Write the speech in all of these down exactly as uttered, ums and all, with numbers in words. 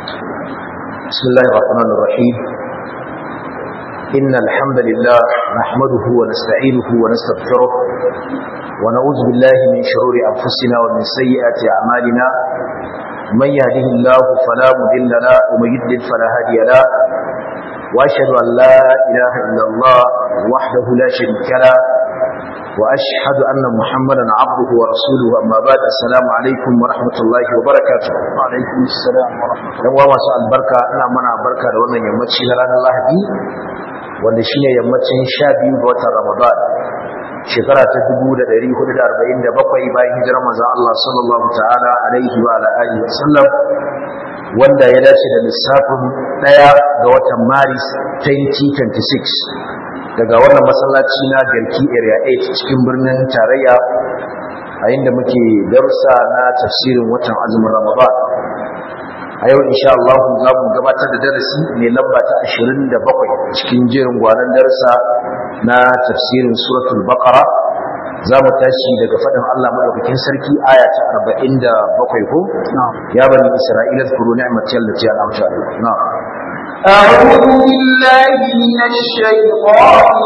بسم الله الرحمن الرحيم إن الحمد لله نحمده ونستعينه ونستغفره ونعوذ بالله من شرور أنفسنا ومن سيئات أعمالنا من يهده الله فلا مضل له ومن يضلل فلا هادي له وأشهد أن لا إله إلا الله وحده لا شريك له وأشهد أن محمدا عبده ورسوله أما بعد السلام عليكم ورحمة الله وبركاته. وعليكم السلام ورحمة الله. Dan uwa masu albarka, ina mana barka da wannan yammaci na ranar Lahadi wanda shine yammacin sha biyu ga watan Ramadan shekara ta dubu da ɗari hudu da arba'in da bakwai bayan hijirar manzon Allah sallallahu ta'ala alaihi wa ala alihi wa sallam, wanda ya dace da lissafin ɗaya ga watan Maris twenty twenty-six daga wannan masallaci na Garki Area eight cikin birnin tarayya, a inda muke darussa na tafsirin watan azumin Ramadan. A yau insha Allah za mu gabatar da darasi mai lamba ta ashirin da bakwai cikin jerin gwanan darussa na tafsirin suratul Baqara. Za mu tashi daga faɗin Allah madaukakin sarki aya ta arba'in da bakwai ko ya bani Isra'ila zkuru ni'mati allati an'amtu alaykum. Na'am. أعوذ بالله من الشيطان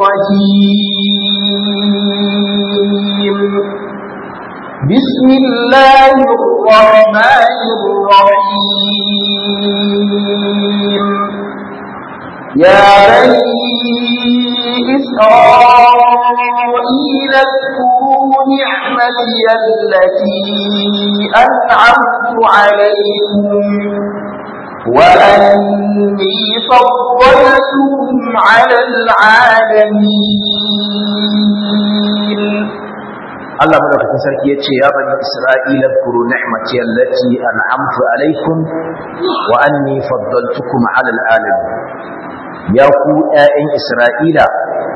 الرجيم. بسم الله الرحمن الرحيم. يا بني إسرائيل اذكروا نعمتي التي أنعمت عليكم وأني فضلتكم على العالمين. Allah madaukakin sarki yace ya bani Isra'ila zkuru ni'mati allati an'amtu alaykum wa anni faddaltukum 'ala al'alamin. Ya ku ƴaƴan Isra'ila,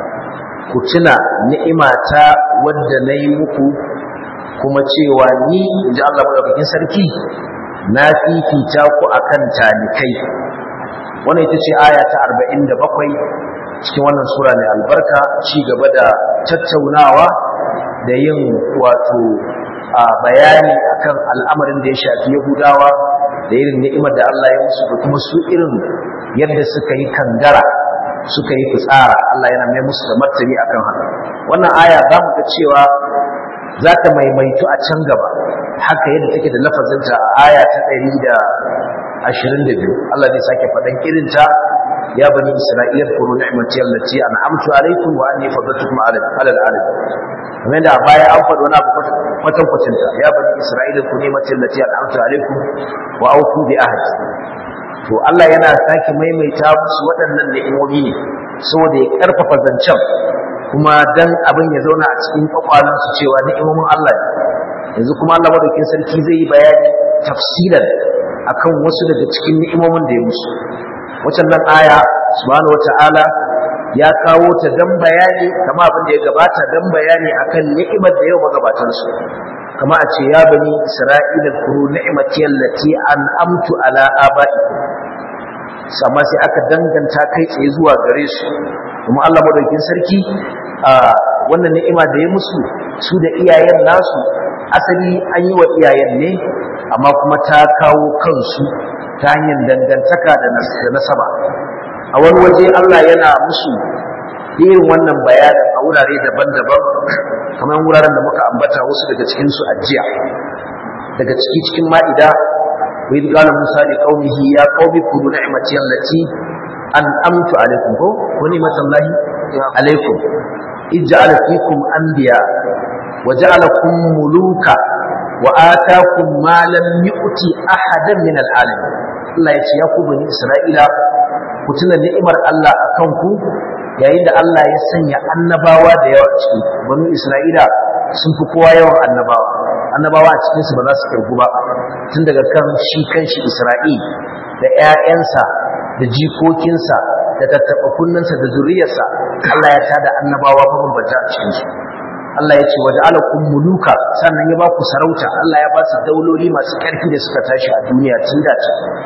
ku tuna ni'imata wadda nayi muku, kuma cewa ni inji Allah madaukakin sarki na fifita ku akan talikai. Wannan ita ce aya ta arba'in da bakwai cikin wannan sura mai albarka, ci gaba da tattaunawa da yin wato a bayani akan al'amarin da ya shafi Yahudawa da irin ni'imar da Allah ya musu da kuma su irin yadda suka yi kangara suka yi fitsara. Allah yana mai musu da martani akan haka. Wannan aya za mu ga cewa za ta maimaitu a can gaba haka yadda take da lafazinta a aya ta ɗari da ashirin da biyu. Allah zai sake faɗan irinta, ya bani Isra'ila kuru ni'mati allati an'amtu alaykum wa anni faddaltukum 'ala al'alamin. kamar da baya an faɗi wani abu kwatan kwacinta, ya bani Isra'ila kuru ni'mati allati an'amtu alaykum wa awfu bi ahdi. to Allah yana sake maimaita musu waɗannan ni'imomi ne saboda ya karfafa zancen, kuma dan abin ya zauna a cikin kwakwalansu cewa ni'imomin Allah ne. Yanzu kuma Allah madaukakin sarki zai yi bayani tafsilan akan wasu daga cikin ni'imomin da ya musu. Wacan nan aya subhanahu wata'ala ya kawo ta dan bayani, kama abin da ya gabata dan bayani akan ni'imar da yau magabatan su, kama a ce ya bani Isra'ila kuru ni'mati allati an'amtu ala abaikum. Sama sai aka danganta kai tsaye zuwa gare su, kuma Allah madaukakin sarki a wannan ni'ima da ya musu su da iyayen nasu, asali an yi wa iyayen ne amma kuma ta kawo kansu ta hanyar dangantaka da nasaba. A wani waje Allah yana musu irin wannan bayanin a wurare daban-daban, kamar wuraren da muka ambata wasu daga cikinsu a jiya. Daga ciki cikin ma'ida, wa idh qala Musa li qaumihi ya qaumi kulu ni'mati allati an'amtu alaykum ko wa ni'matallahi alaykum ij'ala fikum anbiya wa ja'alakum muluka wa ataakum ma lam yu'ti ahadan min al'alamin. Allah ya ce ya ku bani Isra'ila, ku tuna ni'imar Allah akan ku yayin da Allah ya sanya annabawa da yawa cikin bani Isra'ila. Sun fi kowa yawan annabawa annabawa a cikin su ba za su kirgu ba, tun daga kan shi kanshi Isra'il da ƴaƴansa da jikokinsa da tattaɓa kunnensa da zuriyarsa. Allah ya tada annabawa mabambanta a cikin su. Allah ya ce waja'alakum muluka, sannan ya ba ku sarauta. Allah ya ba su dauloli masu ƙarfi da suka tashi a duniya tun da ta.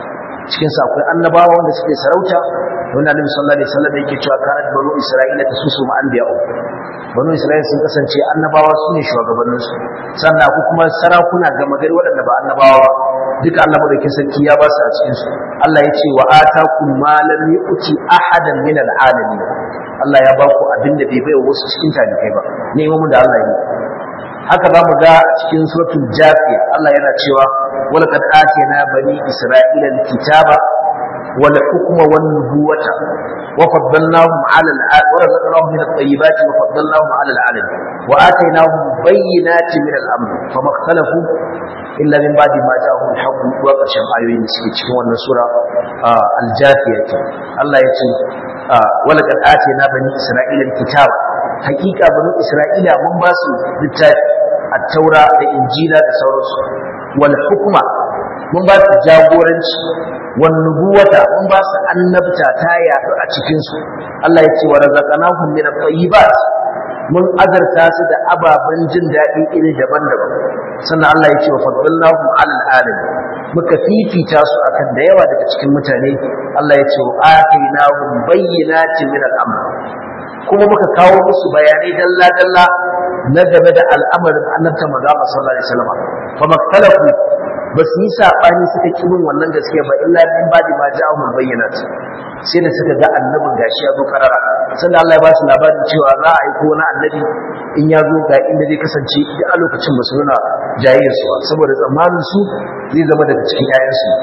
cikin sa akwai annabawa wanda suke sarauta wanda Annabi sallallahu alaihi wasallam yake cewa kanat banu isra'ila tasusu ma anbiya'u banu isra'ila sun kasance annabawa su ne shugabannin su sannan akwai kuma sarakuna ga magari waɗanda ba annabawa duka Allah madaukakin sarki ya ba su a cikin su Allah ya ce wa atakum ma lam yu'ti ahadan min al'alamin Allah ya ba ku abinda bai bai wasu cikin talikai ba neman da Allah ya yi haka za mu ga cikin suratul jafiya Allah yana cewa walaqad atina bani isra'ila alkitaba wal hukma wan nubuwata wa faddalnahum 'ala al-'alamin wa razaqnahum min at-tayyibati wa faddalnahum 'ala al-'alamin wa atainahum bayyinatin min al-amr fama ikhtalafu illa min ba'di ma ja'ahum al-haqq wa qashan ayoyin da suke cikin wannan sura al-jafiya Allah ya ce walaqad atina bani isra'ila alkitaba hakika bani isra'ila mun ba su littafi at-taura da injila da sauransu wal hukma mun ba su jagoranci wan nubuwata mun ba su annabta ta yaɗu a cikin su Allah ya ce wa razaqnahum min at-tayyibat mun azarta su da ababen jin daɗi iri daban-daban sannan Allah ya ce wa faddalnahum 'alal alamin muka fifita su akan da yawa daga cikin mutane Allah ya ce wa atainahum bayyinatin min al-amr kuma muka kawo musu bayanai dalla-dalla na game da al'amarin annabta manzo Allah sallallahu alaihi wasallam fa maktalafu basu yi sabani suka kibin wannan gaskiya ba illa bin badi ma ja'ahum bayyinat sai da suka ga annabin gashi ya zo karara sannan Allah ya ba su labarin cewa za a aiko wani annabi in ya zo ga inda zai kasance da a lokacin ba su nuna jayayyar su ba saboda tsammanin su zai zama daga cikin ƴaƴan su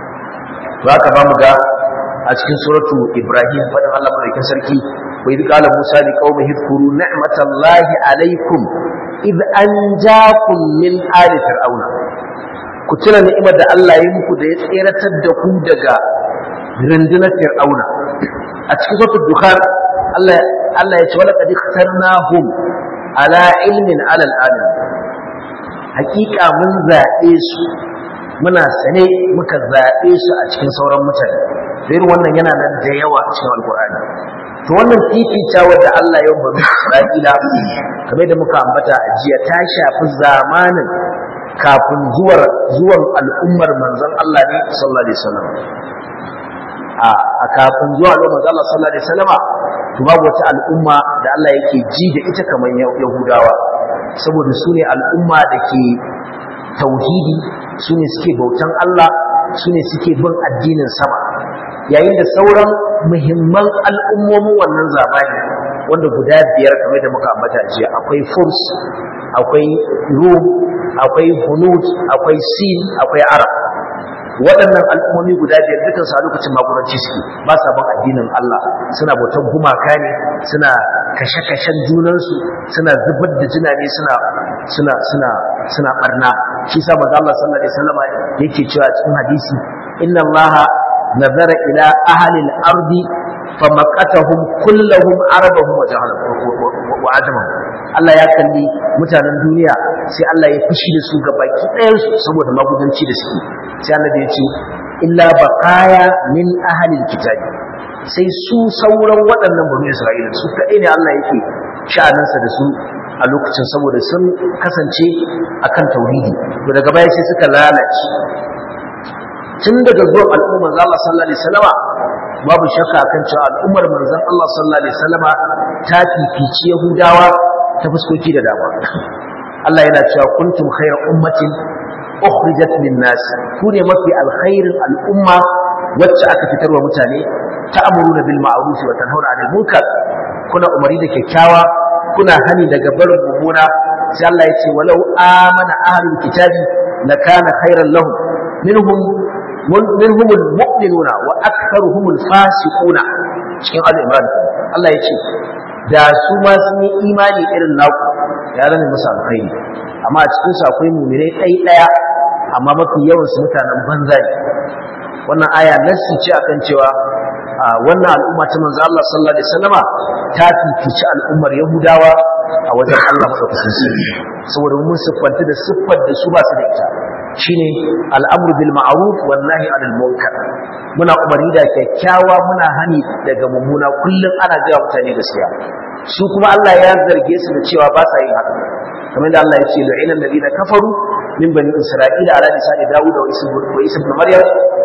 to haka ba mu ga a cikin suratu Ibrahim fadin Allah madaukakin sarki wa idh qala Musa li qaumihi dhkuru ni'matallahi alaykum idh anjaakum min ali fir'auna ku tuna ni'imar da Allah ya muku da ya tseratar da ku daga rundunar fir'auna a cikin suratul dukhan Allah Allah ya ce wala qad ikhtarnahum ala ilmin ala alamin hakika mun zabe su muna sane muka zabe su a cikin sauran mutane sai wannan yana nan da yawa a cikin alqur'ani to wannan fifita wanda Allah ya bari Isra'ila kamar da muka ambata a jiya ta shafi zamanin kafin zuwar zuwan al'ummar manzon Allah ne sallallahu alaihi wasallam a kafin zuwa al'ummar manzon Allah sallallahu alaihi wasallam to babu wata al'umma da Allah yake ji da ita kamar Yahudawa saboda su ne al'umma da ke tauhidi su ne suke bautan Allah su ne suke bin addinin sama yayin da sauran muhimman al'ummomin wannan zamani wanda guda biyar kamar da muka ambata jiya akwai Furs akwai Rum akwai Hunud akwai Sin akwai Arab waɗannan al'ummomi guda biyar dukan su a lokacin magudanci suke ba sa bin addinin Allah suna bautan gumaka ne suna kashe-kashen junansu suna zubar da jinane suna suna suna suna barna shi sa manzo Allah sallallahu alaihi wasallam yake cewa cikin hadisi inna Allah nazara ila ahli al-ardi famaqatahum kullahum arabahum wa jahilahum wa ajamahum Allah ya kalli mutanen duniya sai Allah ya fushi da su ga baki ɗayan su saboda magudanci da suke sai Allah ya ce illa baqaya min ahli al-kitab sai su sauran waɗannan bani Isra'ila su kaɗai ne Allah yake sha'aninsa da su a lokacin saboda sun kasance akan tauhidi to daga baya sai suka lalace tun daga zuwan al'ummar Allah sallallahu alaihi wasallama babu shakka akan cewa al'ummar manzon Allah sallallahu alaihi wasallama ta fifici Yahudawa ta fuskoki da dama Allah yana cewa kuntum khayra ummatin ukhrijat lin-nas ku ne mafi alkhairin al'umma wacce aka fitarwa mutane ta'muruna bil ma'ruf wa tanhauna 'anil munkar kuna umari da kyakkyawa kuna hani daga barin mummuna sai Allah ya ce walau amana ahlul kitabi lakana khayran lahum minhum minhum almu'minuna wa aktharuhum alfasiquna cikin al-imran Allah ya ce da su ma sun yi imani irin naku ya zama musu alkhairi amma a cikin su akwai mu'minai ɗai ɗaya amma mafi yawan su mutanen banza ne wannan aya nassi ce akan cewa wannan al'umma ta manzo Allah sallallahu alaihi wasallama ta fifici al'ummar Yahudawa a wajen Allah madaukakin sarki saboda mun siffanta da siffar da su ba su da ita shine al'amru bil ma'ruf wan nahy 'anil munkar muna umarni da kyakkyawa muna hani daga mummuna kullum ana ga mutane gaskiya su kuma Allah ya zarge su da cewa ba sa yin haka kamar da Allah ya ce la'ina alladhina kafaru min bani isra'ila ala lisani dawud wa isa ibn maryam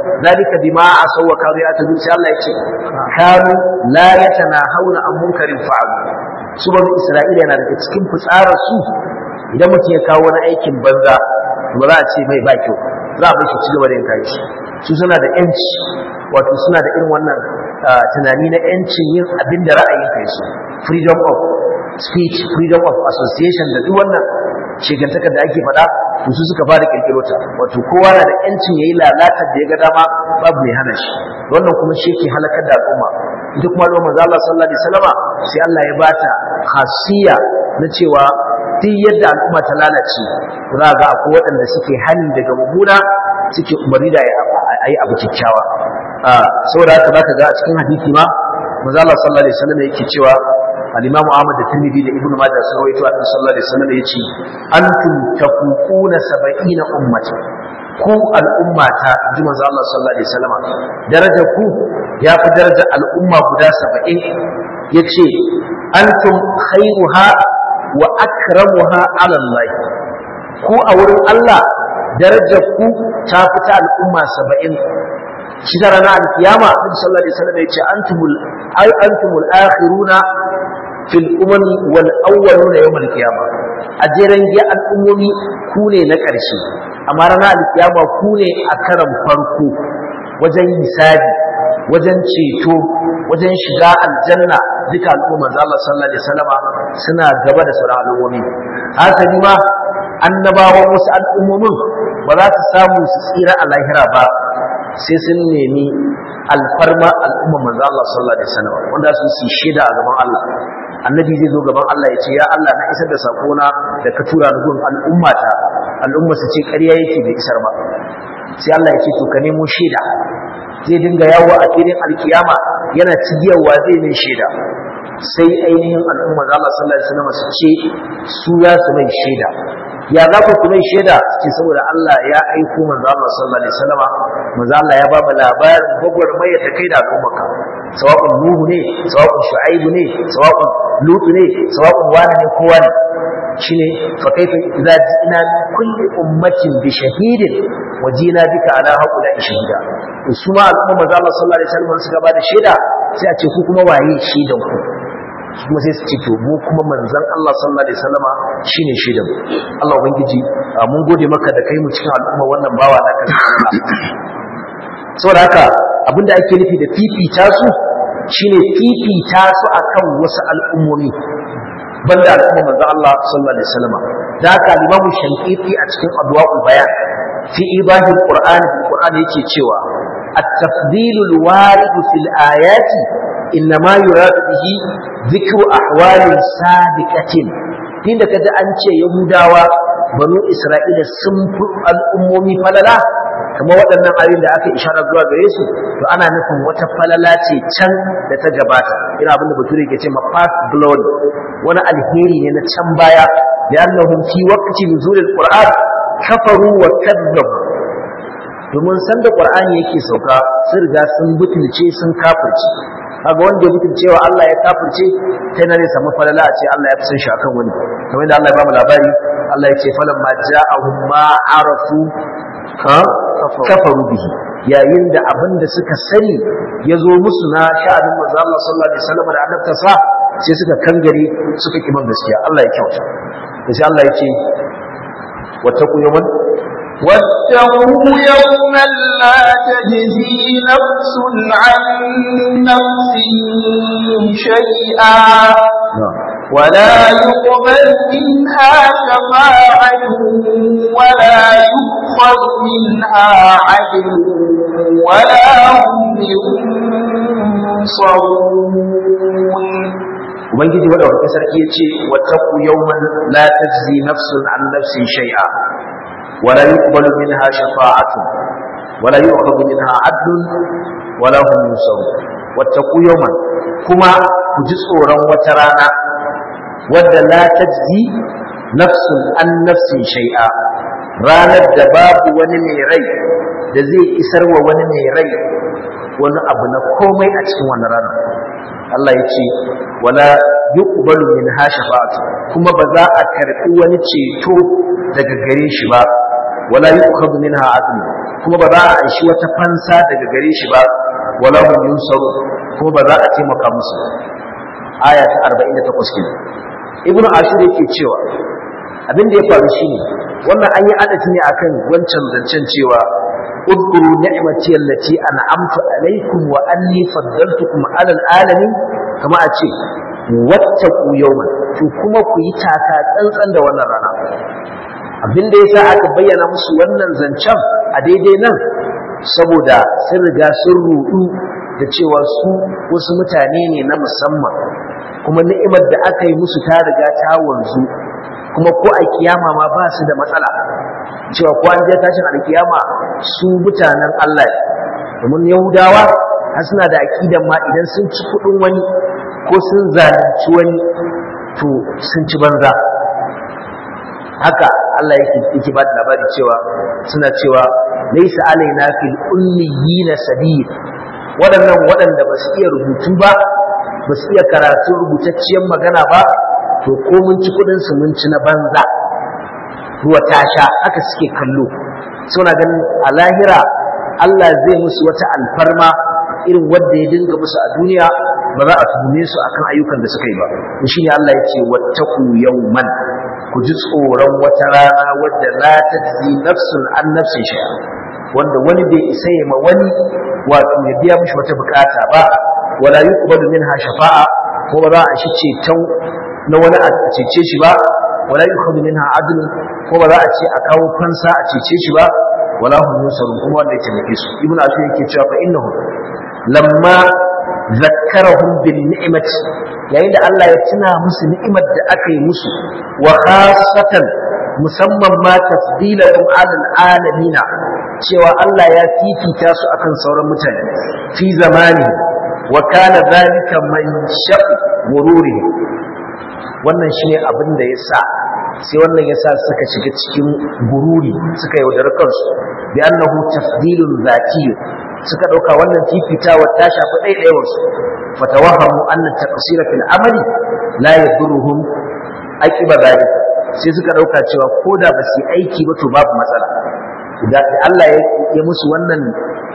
zalika bima asaw wa kanu ya'tadun sai Allah yace kanu la yatanahawna an munkarin fa'alu su bani Isra'ila yana daga cikin fitsarar su idan mutum ya kawo wani aikin banza ba za a ce mai ba kyau za a bashi cigaba da yin kai su suna da yanci wato suna da irin wannan tunani na yancin yin abin da ra'ayin kai su freedom of speech freedom of association da duk wannan shegantaka da ake faɗa to su suka fara kirkiro ta wato kowa na da yancin yayi lalatar da ya ga dama babu mai hana shi wannan kuma shi yake halakar da al'umma ita kuma al'umma manzo Allah sallallahu alaihi wasallama sai Allah ya bata khasiyya na cewa duk yadda al'umma ta lalace za ga akwai waɗanda suke hani daga mummuna suke umarni da ayi abu kyakkyawa saboda haka zaka ga a cikin hadisi ma manzo Allah sallallahu alaihi wasallam yake cewa al-Imam Ahmad da Tirmidhi da Ibn Majah sun rawaito annabi sallallahu alaihi wasallam yace antum tafuquna sab'ina ummati ku al'ummata ji manzo Allah sallallahu alaihi wasallam darajar ku ya fi darajar al'umma guda saba'in yace antum khairuha wa akramuha ala Allah ku a wurin Allah darajar ku ta fita al'umma saba'in shi da ranar alkiyama Annabi sallallahu alaihi wasallam yace antumul ay antumul akhiruna fil umami wal awwaluna yawm alkiyama ajeran giya al'ummomi ku ne na ƙarshe amma ranar alkiyama ku ne a karan farko wajen hisabi wajen ceto wajen shiga aljanna duka al'umma Allah sallallahu alaihi wasallama suna gaba da sauran al'ummomi haka ni ma annabawan wasu al'ummomin ba za su samu su tsira a lahira ba sai sun nemi alfarma al'umma manzo Allah sallallahu alaihi wasallam wanda su su shaida a gaban Allah annabi zai zo gaban Allah ya ce ya Allah na isar da sakona da ka tura ni gun al'ummata al'umma su ce ƙarya yake bai isar ba sai Allah ya ce to ka nemo shaida zai dinga yawo a filin alkiyama yana cigiyarwa zai ne shaida sai ainihin al'umma Allah sallallahu alaihi wasallam su ce su ya su mai shaida ya za ku mai shaida ce saboda Allah ya aiko manzo Allah sallallahu alaihi wasallam manzo Allah ya ba mu labarin gwagwarmayar da kai da al'ummarka sawa'un nuhu ne sawa'un shu'aibu ne sawa'un lutu ne sawa'un wani ne kowa ne shine fa kaifa idza ji'na kulli ummatin bi shahidin wa jina bika ala haula shahida su ma al'umma manzo Allah sallallahu alaihi wasallam suka ba da shaida sai a ce ku kuma waye shaidan ku kuma sai su ce to mu kuma manzon Allah sallallahu alaihi wasallama shine shaidan Allah ubangiji mun gode maka da kai mu cikin al'umma wannan bawa naka saboda haka abinda ake nufi da fifita su shine fifita su akan wasu al'ummomi banda al'umma manzon Allah sallallahu alaihi wasallama da haka Imam Shafi'i a cikin Adwa'ul Bayan fi ibahil Qur'an Qur'an yake cewa at-tafdilul warid fil ayati إنما يراد به ذكر أحوال سابقة tunda kaji an ce Yahudawa banu Isra'ila sun fi al'ummomi falala kamar waɗannan ayoyin da aka isharar zuwa gare su to ana nufin wata falala ce can da ta gabata ina abin da bature ke ce ma past glory wani alheri ne na can baya da annahum fi waqti nuzulil qur'an kafaru wa kadzabu domin sanda qur'ani yake sauka sun riga sun butulce sun kafirce kaga wanda ya mutum cewa Allah ya kafirce sai na ne samu falala a ce Allah ya fi san shi akan wani kamar da Allah ya ba mu labari Allah ya ce falan ma ja'ahum ma arafu ha kafaru bihi yayin da abin da suka sani ya zo musu na sha'anin manzo Allah sallallahu alaihi wasallam da annabtarsa sai suka kangare suka kiman gaskiya Allah ya kyauta sai Allah ya ce wattaqu yawman واتقوا يوما لا تجزي نفس عن نفس شيئا ولا يقبل منها شفاعة ولا يؤخذ منها عدل ولا هم ينصرون ubangiji madaukakin sarki yace wattaqu yawman la tajzi nafsun an nafsin shay'a ولا يقبل منها شفاعة ولا يؤخذ منها عدل ولا هم ينصرون واتقوا يوما كما كجسورا وترانا ود لا تجزي نفس عن نفس شيئا ranar da babu wani mai rai da zai isar wa wani mai rai wani abu na komai a cikin wannan rana Allah ya ce wala yuqbalu minha shafa'atu kuma ba za a karbi wani ceto daga gare shi ba wala yu'khadhu minha adl kuma ba za a aishi wata fansa daga gare shi ba wala hum yunsaru kuma ba za a taimaka musu aya ta arba'in da takwas kenan ibnu ashur yake cewa abin da ya faru shine wannan an yi adafi ne akan wancan zancen cewa udkuru ni'mati allati an'amtu alaykum wa anni faddaltukum 'ala al-alamin kama a ce wattaqu yawman to kuma ku yi taka tsantsan da wannan rana abin da yasa aka bayyana musu wannan zancen a daidai nan saboda sun riga sun rudu da cewa su wasu mutane ne na musamman kuma ni'imar da aka yi musu ta riga ta wanzu kuma ko a kiyama ma ba su da matsala cewa ko an je tashin alkiyama su mutanen Allah domin Yahudawa har suna da akidan ma idan sun ci kudin wani ko sun zalunci wani to sun ci banza haka Allah yake yake ba da labari cewa suna cewa laysa alaina fil ummiyina sabil waɗannan waɗanda ba su iya rubutu ba ba su iya karatun rubutacciyar magana ba to ko mun ci kudin su mun ci na banza ruwa ta sha haka suke kallo suna ganin a lahira Allah zai musu wata alfarma irin wanda ya dinga musu a duniya ba za a tuhume su akan ayyukan da suka yi ba to shine Allah ya ce wattaqu yawman ku ji tsoron wata rana wadda la tajzi nafsun an nafsin shay'a wanda wani bai isa ya ma wani wato ya biya mishi wata bukata ba wala yuqbalu minha shafa'a ko ba za a shi ceton na wani a cece shi ba wala yukhadhu minha adl ko ba za a ce a kawo fansa a cece shi ba wala hum yusarun kuma wanda yake nake su ibnu ashur yake cewa fa innahu lamma zakkarahum bin ni'mati yayin da Allah ya tuna musu ni'imar da aka yi musu wa khassatan musamman ma tafdilahum alal alamin cewa Allah ya fifita su akan sauran mutane fi zamani wa kana dhalika man shaqq gururi wannan shine abin da yasa sai wannan yasa suka shiga cikin gururi suka yaudar kansu bi annahu tafdilun zati suka dauka wannan fifitawa ta shafi daidaiwar su fatawahamu anna taqsira fil amali la yadurruhum aqiba zalika sai suka dauka cewa koda ba su aiki ba to babu matsala idan Allah ya musu wannan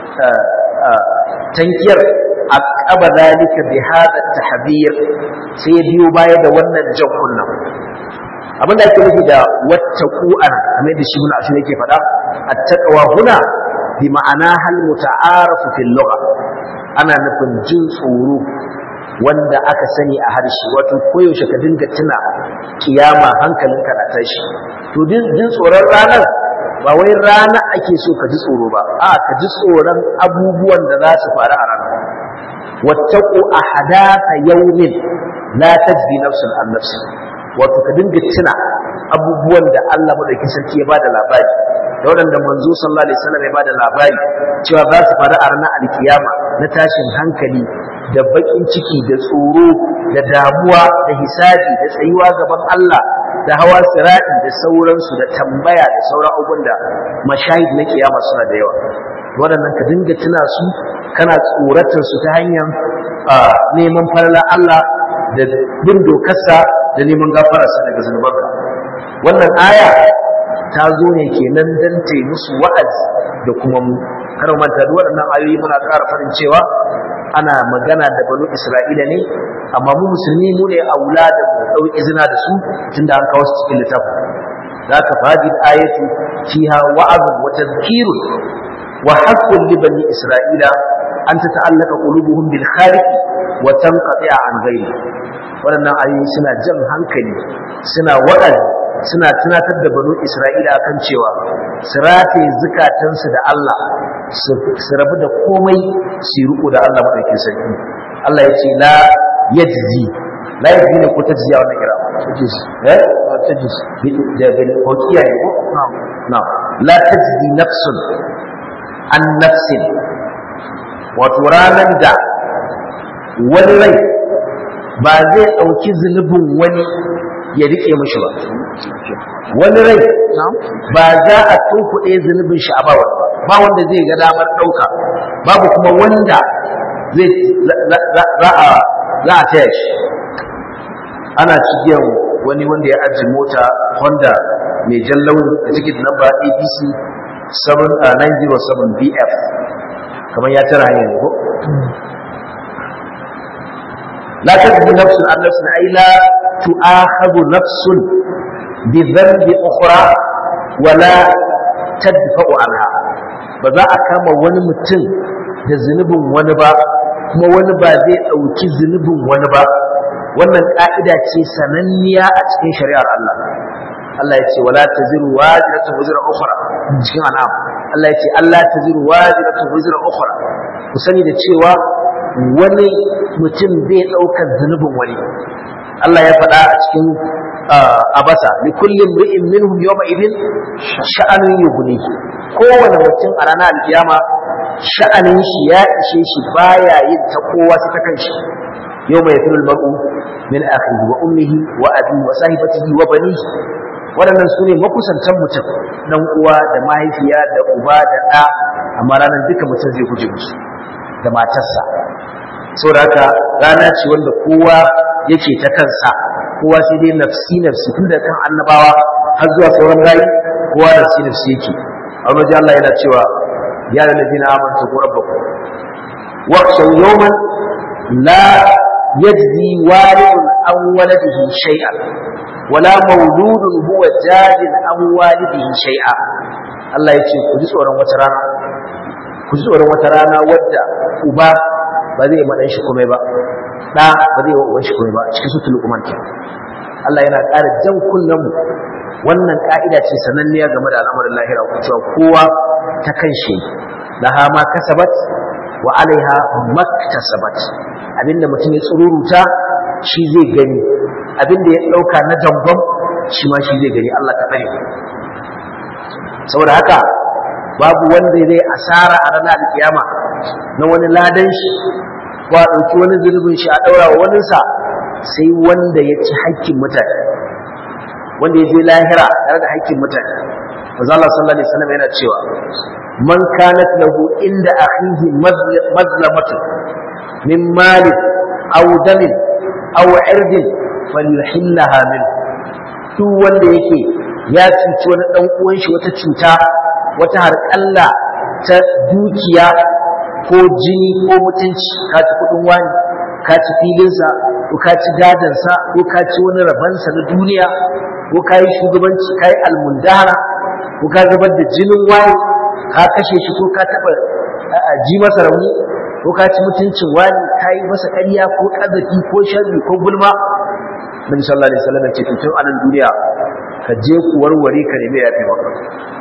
tankiyar aqaba zalika bi hada tahbir sai ya biyo baya da wannan jakkun nan abinda ake nufi da wattaqu'an kamar da shi mun ashe yake faɗa at-taqwa huna bi ma'ana hal muta'arafu fil lugha ana nufin jin tsoro wanda aka sani a harshe wato koyaushe ka dinga tuna kiyama hankalinka na tashi to jin tsoron ranar ba wai rana ake so ka ji tsoro ba a ka ji tsoron abubuwan da za su faru a ranar wattaqu ahadatha yawmin la tajzi nafsun an nafsin wato ka dinga tuna abubuwan da Allah madaukakin sarki ya bada labari da waɗanda manzo sallallahu alaihi wasallam ya bada labari cewa za su faru a ranar alkiyama na tashin hankali da bakin ciki da tsoro da damuwa da hisabi da tsayuwa gaban Allah da hawa sirati da sauransu da tambaya da sauran abubuwan da mashahid na kiyama suna da yawa waɗannan ka dinga tuna su kana tsoratar su ta hanyar neman falala Allah da bin dokarsa da neman gafararsa daga zunubanka wannan aya ta zo ne kenan dan ta yi musu wa'azi da kuma mu kar mu manta da waɗannan ayoyi muna ƙara farin cewa ana magana da banu Isra'ila ne amma mu musulmi mu ne aula da mu dau izina da su tunda an kawo su cikin littafin zaka fadil ayatu fiha wa'azun wa tadhkirun wa haqqun li bani Isra'ila an tata'allaka qulubuhum bil khaliq wa tanqati'a an ghayri waɗannan ayoyi suna jan hankali suna wa'azi suna tunatar da banu Isra'ila akan cewa su rataye zukatansu da Allah su rabu da komai su riko da Allah madaukakin sarki Allah ya ce la yajzi la yajzi ne ko tajziya wannan kira tajzi eh tajzi da bil hokiya ne ko na la tajzi nafsun an nafsin wato ranan da wani rai ba zai dauki zunubin wani ya rike mishi ba wani rai ba za a tunkuɗe zunubin shi a bawa ba wanda zai ga damar ɗauka babu kuma wanda zai za a taya shi ana cikin wani wanda ya ajiye mota Honda mai jan launi da ticket number A B C nine zero seven B F kamar ya tara hanyar ko la tadri nafsun an nafsin ay la tu'akhadhu nafsun bi dhanbi ukhra wa la tadfa'u anha ba za a kama wani mutum da zunubin wani ba kuma wani ba zai dauki zunubin wani ba wannan ka'ida ce sananniya a cikin shari'ar Allah Allah ya ce wala taziru waziratu wizra ukhra cikin an'am Allah ya ce Allah taziru waziratu wizra ukhra ku sani da cewa wani mutum bai daukar zunubin wani Allah ya faɗa a cikin abasa li kulli imri'in minhum yawma idhin sha'anun yughni kowane mutum a ranar alkiyama sha'anin shi ya ishe shi baya yin ta kowa sai ta kanshi yawma yafirul mar'u min akhihi wa ummihi wa abihi wa sahibatihi wa banihi waɗannan su ne makusantan mutum ɗan uwa da mahaifiya da uba da ɗa amma ranar duka mutum zai guje musu da matarsa saboda haka rana ce wanda kowa yake ta kansa kowa sai dai nafsi nafsi tun da kan annabawa har zuwa sauran bayi kowa nafsi nafsi yake a wajen Allah yana cewa ya da ladina amantu ku rabbakum waqshaw yawman la yajzi walidun an waladihi shay'an wala mauludun huwa jadin an walidihi shay'a Allah ya ce ku ji tsoron wata rana ku ji tsoron wata rana wadda uba ba zai madan shi komai ba da ba zai wa shi komai ba cikin sutul luqman ke Allah yana ƙara jan kullun mu wannan ka'ida ce sananniya game da al'amarin lahira ku cewa kowa ta kanshi laha ma kasabat wa alaiha maktasabat abinda mutum ya tsururuta shi zai gani abinda ya dauka na jangon shi ma shi zai gani Allah ka tsare saboda haka babu wanda zai asara a ranar alkiyama na wani ladan shi ko a dauki wani zulubin shi a daura wa wani sa sai wanda ya ci haƙƙin mutane wanda ya je lahira tare da haƙƙin mutane manzo Allah sallallahu alaihi wasallam yana cewa man kanat lahu inda akhihi mazlamatu min mali aw damin aw irdin falyuhillaha min duk wanda yake ya cuci wani dan uwan shi wata cuta wata harƙalla ta dukiya ko jini ko mutunci ka ci kudin wani ka ci filinsa ko ka ci gadansa ko ka ci wani rabansa na duniya ko ka yi shugabanci ka yi almundahara ko ka zubar da jinin wani ka kashe shi ko ka taɓa ji masa rauni ko ka ci mutuncin wani ka yi masa ƙarya ko ƙazafi ko sharri ko gulma Nabi sallallahu alaihi wasallam ce tun anan duniya ka je ku warware ka nemi yafi maka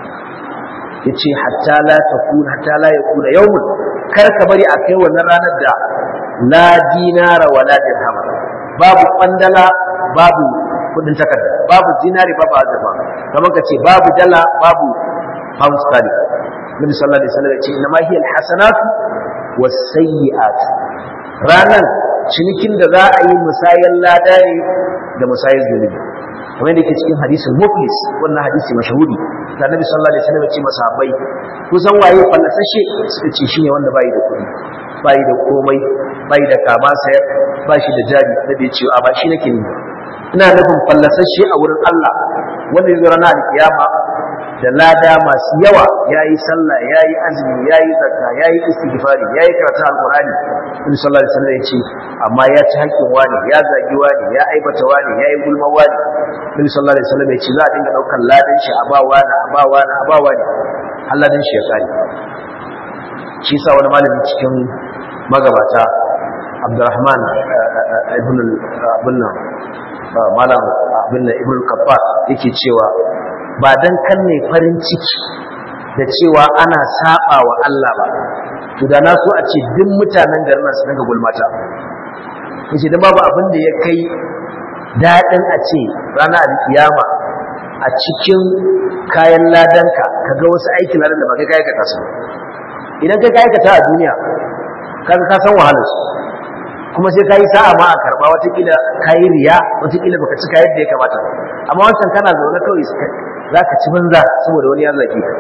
yace hatta la takun hatta la yakuna yawmun kar ka bari a kai wannan ranar da la dinara wala dirham babu kwandala babu kudin takarda babu dinari babu azaba kamar ka ce babu dala babu pound sterling Nabi sallallahu alaihi wasallam ce inna ma hiya alhasanatu was-sayyi'at ranan cinikin da za a yi musayan lada ne da musayan zunubi kamar da ke cikin hadisin muflis wannan hadisi mashahuri da Nabi sallallahu alaihi wasallam ya ce masahabai kusan waye fallasashe suka ce shine wanda bai da kuɗi bai da komai bai da kama sayar ba shi da jari da bai ce a ba shi nake ne ina nufin fallasashe a wurin Allah wanda ya zo ranar alkiyama da lada masu yawa yayi sallah yayi azumi yayi zakka yayi istighfari yayi karatu alqur'ani Nabi sallallahu alaihi wasallam ya ce amma ya ci haƙƙin wani ya zagi wani ya aibata wani yayi gulma wani Nabi sallallahu alaihi wasallam ya ce za a dinga daukar ladan shi a ba wani a ba wani a ba wani Allah dan shi ya kare shi sa wani malami cikin magabata Abdurrahman ibn ibn malam ibn ibn Kaffar yake cewa ba dan kan ne farin ciki da cewa ana saba wa Allah ba to da na so a ce duk mutanen garin nan su dinga gulmata yace dan babu abin da ya kai dadin a ce ranar alkiyama a cikin kayan ladanka kaga wasu aikin ladan da ba kai kai ka kasu idan kai kai ka ta a duniya kaga ka san wahalar su kuma sai kai sa'a ma a karba wata kila kai riya wata kila baka cika yadda ya kamata amma wancan kana zaune kawai zaka ci banza saboda wani ya zage ka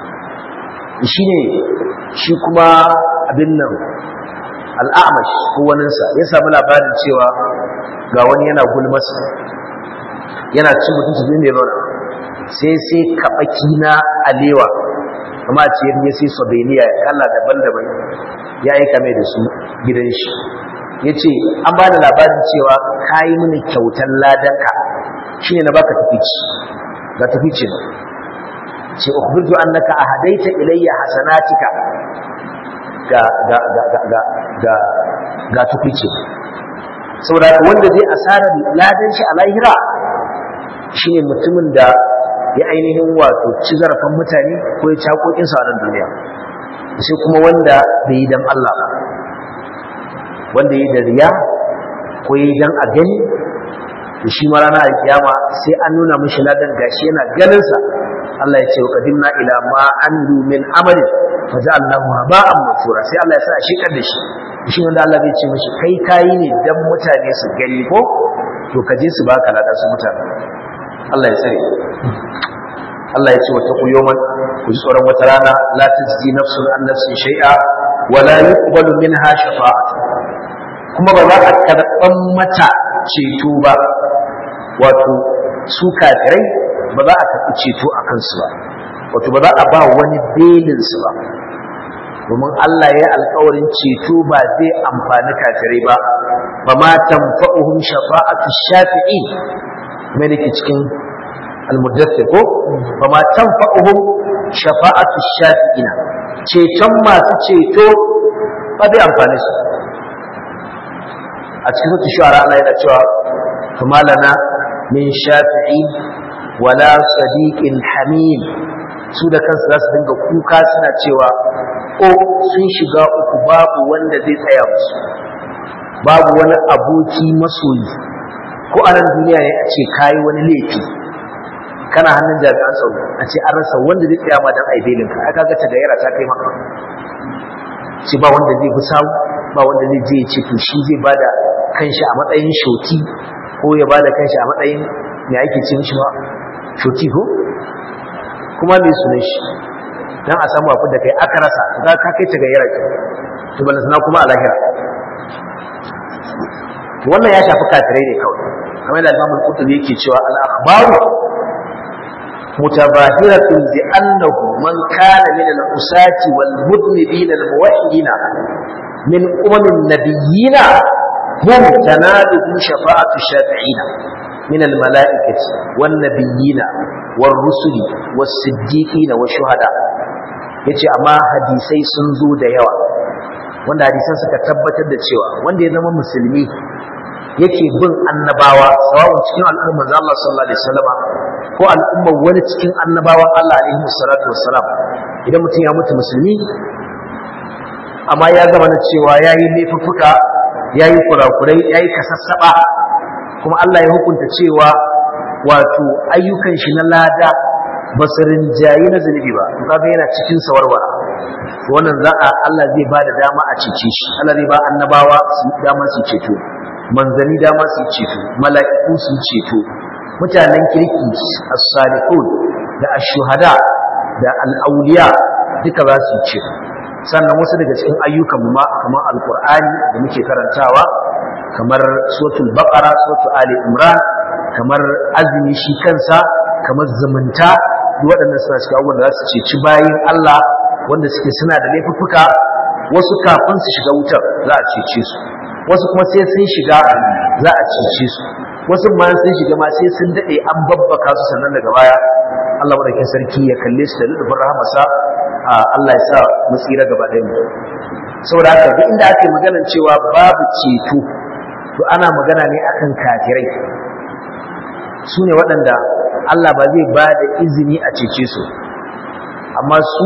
shine shi kuma abin nan al'amash ko waninsa ya samu labarin cewa ga wani yana gulmasa yana cin mutunci zai mai zauna sai sai kabaki na alewa kuma a ciyar ya sai sobeniya kala daban-daban ya aika mai da su gidan shi ya ce an ba da labarin cewa ka yi mini kyautar ladanka shi ne na baka tafici ga tafici ne ce ukhbirtu annaka ahadaita ilayya hasanatika ga ga ga ga ga ga ga tafici saboda wanda zai asarar ladan shi a lahira shine mutumin da ya ainihin wato ci zarafin mutane ko ya cakokin sa a duniya sai kuma wanda bai yi dan Allah ba wanda yi da riya ko yi dan a gani da shi ma ranar alkiyama sai an nuna mishi ladan gashi yana ganin sa Allah ya ce wa qadimna ila ma amilu min amalin faja'alnahu haba'an mansura sai Allah ya sa a shekar da shi shi wanda Allah bai ce mishi kai kayi ne dan mutane su gani ko to ka je su baka ladan su mutane Allah ya tsare Allah ya ce wa taqu yawman ku ji tsoron wata rana la tajzi nafsun an nafsin shay'a wa la yuqbalu minha shafa'atu kuma ba za a karban mata ceto ba wato su kafirai ba za a karbi ceto a kansu ba wato ba za a ba wani belin su ba domin Allah ya alƙawarin ceto ba zai amfani kafirai ba ba ma tanfa'uhum shafa'atu shafi'in mai dake cikin al-muddathir ko ba ma tanfa'uhum shafa'atu shafi'ina ceton masu ceto ba zai amfani su a cikin sura shu'ara Allah yana cewa kuma lana min shafi'in wala sadiqin hamim su da kansu za su dinga kuka suna cewa o sun shiga uku babu wanda zai tsaya musu babu wani aboki masoyi ko a nan duniya ne a ce kayi wani laifi kana hannun jami'an tsaro a ce an rasa wanda zai tsaya ma don aibelin ka aka ga ta gayyara ta kai maka ce ba wanda zai fi samu ba wanda zai je ya ce to shi zai bada kanshi a matsayin shoti ko ya bada kanshi a matsayin me ake ce mishi ba shoti ko kuma mai sunan shi dan a samu abu da kai aka rasa za ka kai ta gayyara ki to balantana kuma a lahira wannan ya shafi kafirai ne kawai kamar da Imam Al-Qurtubi yake cewa al-akhbaru mutabahiratun bi annahu man kana min al-usati wal mudnibina al-muwahhidina min umamin nabiyina hum tanaduhum shafa'atu shafi'ina min al-mala'ikati wan nabiyina war rusuli was siddiqina wash shuhada yace amma hadisai sun zo da yawa wanda hadisan suka tabbatar da cewa wanda ya zama musulmi yake bin annabawa sawa'un cikin al'ummar Allah sallallahu alaihi wasallam ko al'ummar wani cikin annabawan Allah alaihi salatu wassalam idan mutum ya mutu musulmi amma ya zama na cewa yayi laifuffuka yayi kurakurai yayi kasassaba kuma Allah ya hukunta cewa wato ayyukan shi na lada basarin jayi na zunubi ba to kaga yana cikin sawarwara wannan za a Allah zai ba da dama a cece shi Allah zai ba annabawa su dama su ceto manzani dama su ceto mala'iku su ceto mutanen kirki as-salihun da ash-shuhada da al-awliya duka za su ceto sannan wasu daga cikin ayyukan ma kamar al-Qur'ani da muke karantawa kamar suratul baqara suratul ali imran kamar azumi shi kansa kamar zumunta waɗannan suna cikin abubuwan da za su ceci bayin Allah wanda suke suna da laifuffuka wasu kafin su shiga wutar za a cece su wasu kuma sai sun shiga za a cece su wasu ma sun shiga ma sai sun dade an babbaka su sannan daga baya Allah madaukakin sarki ya kalle su da lubin rahamarsa Allah ya sa mu tsira gaba ɗayan mu saboda haka duk inda ake maganar cewa babu ceto to ana magana ne akan kafirai su ne waɗanda Allah ba zai ba da izini a cece su amma su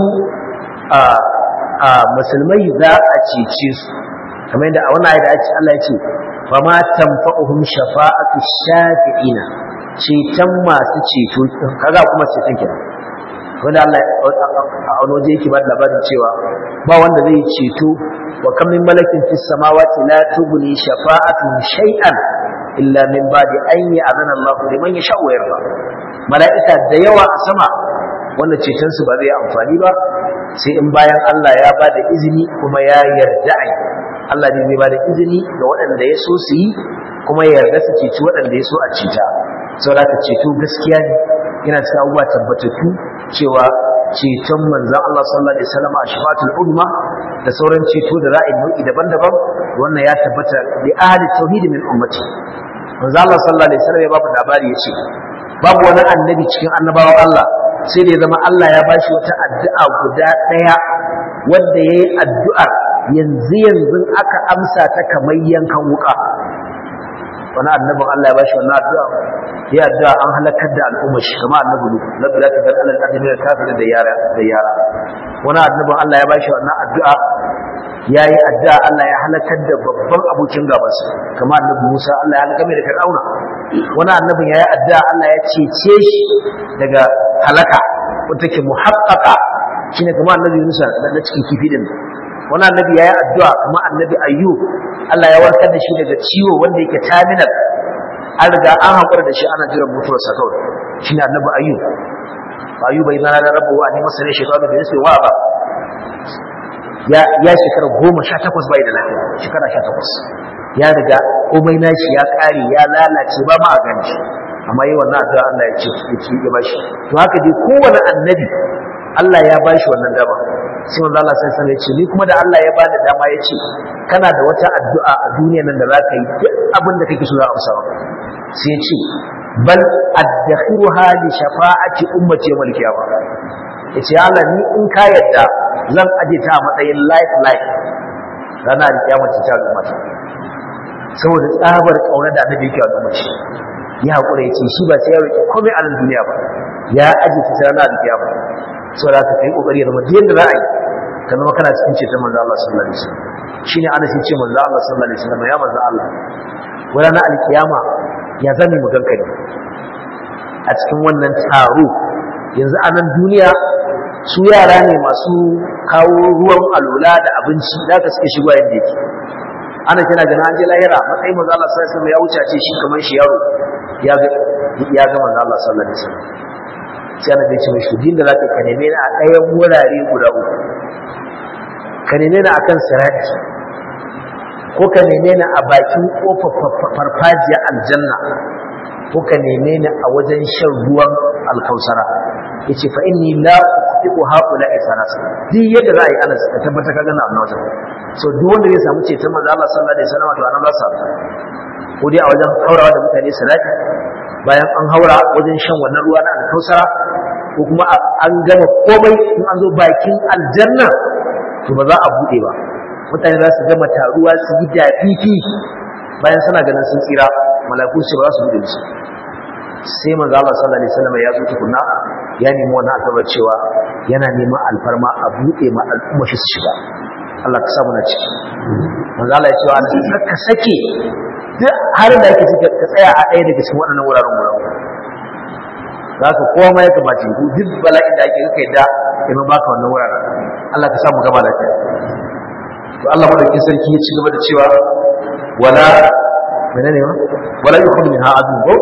a musulmai za a cece su kamar yadda a wannan ayat da Allah ya ce fa ma tanfa'uhum shafa'atu shafi'ina ceton masu ceto kaga kuma ceton kenan wanda Allah a wani waje yake ba da labarin cewa ba wanda zai ceto wa kam min malakin fis samawati la tughni shafa'atu shay'an illa min ba'di an ya'zana Allah liman yasha'u wa yarda mala'ika da yawa a sama wanda ceton su ba zai amfani ba sai in bayan Allah ya ba da izini kuma ya yarda ai Allah ne zai ba da izini ga waɗanda ya so su yi kuma ya yarda su ceci waɗanda ya so a cita saboda ka ceto gaskiya ne yana cikin abubuwa tabbatattu cewa ceton manzon Allah sallallahu alaihi wasallam a shafatul umma da sauran ceto da ra'ayin nau'i daban-daban wannan ya tabbata bi ahli tauhid min ummati manzon Allah sallallahu alaihi wasallam ya babu labari yace babu wani annabi cikin annabawan Allah sai da ya zama Allah ya bashi wata addu'a guda daya wanda yayi addu'ar yanzu yanzu aka amsa ta kamar yankan wuka wani annabin Allah ya bashi wannan addu'a ya addu'a an halakar da al'umma shi kamar annabi Nuh rabbi la tadal alal ardi kafir da yara da yara wani annabin Allah ya bashi wannan addu'a yayi addu'a Allah ya halakar da babban abokin gabansa kamar annabi Musa Allah ya halaka mai da Fir'auna wani annabin yayi addu'a Allah ya cece shi daga halaka wanda take muhaqqaqa shine kamar annabi Yunus da cikin kifi din wani annabi yayi addu'a kamar annabi Ayyub Allah ya warkar da shi daga ciwo wanda yake terminal an riga an hakura da shi ana jiran mutuwar sa kawai shine annabi Ayyub Ayyub bai zana da rabbu wa ni masane shaytanu da yace wa ba ya ya shekara goma sha takwas bai da lafiya shekara sha takwas ya riga komai nashi ya kare ya lalace ba ma a gani amma yi wannan addu'a Allah ya ce ya bashi to haka dai kowane annabi Allah ya bashi wannan dama sai manzo Allah sai sai ya ce ni kuma da Allah ya bani dama ya ce kana da wata addu'a a duniya nan da zaka yi duk abin da kake so za a amsa maka sai ya ce bal adkhiruha li shafa'ati ummati yawm al-qiyamah yace Allah ni in ka yadda zan aje ta a matsayin life life ranar kiyama ta ta ummata saboda tsabar kauna da annabi yake a ummati ya hakura yace shi ba sai ya roki komai a nan duniya ba ya aje ta ranar kiyama saboda ka kai kokari da madiyan da za a yi ka zama kana cikin ceton manzo Allah sallallahu alaihi wasallam shine ana shi ce manzo Allah sallallahu alaihi wasallam ya manzo Allah wala na alkiyama ya zame mu ganka ne a cikin wannan taro yanzu a nan duniya su yara ne masu kawo ruwan alula da abinci da ka suke shigowa yadda yake ana kina ganin an je lahira matsayin manzo Allah sallallahu alaihi wasallam ya wuce ce shi kamar shi yaro ya ga ya ga manzo Allah sallallahu alaihi wasallam sai ana ce mai shudin da zaka ka neme ni a ɗayan wurare guda uku ka neme ni akan sirati ko ka neme ni a bakin kofar farfajiyar aljanna ko ka neme ni a wajen shan ruwan alkausara yace fa inni la uqiqu haula isanas duk yadda za a yi ana ka tabbata ka gana annabi wajen so duk wanda zai samu ceton manzo Allah sallallahu alaihi wasallam to annabi za su ko dai a wajen haurawa da mutane salati bayan an haura wajen shan wannan ruwa na alkausara ko kuma an gama komai in an zo bakin aljanna to ba za a bude ba mutane za su gama taruwa su yi dafifi bayan suna ganin sun tsira mala'iku ce ba za su bude musu sai manzo Allah sallallahu alaihi wasallam ya zo tukunna ya nemi wannan alfarma cewa yana neman alfarma a bude ma al'umma shi su shiga Allah ka samu na ciki manzo Allah ya ce wa ka sake duk har da yake cike ka tsaya a ɗaya daga cikin waɗannan wuraren wuraren za ka kowa ma ya kamace ku duk bala'in da ake kai da ya baka wannan wuraren Allah ka samu gaba lafiya to Allah madaukakin sarki ya ci gaba da cewa wala menene ma wala yukhadu minha adun ko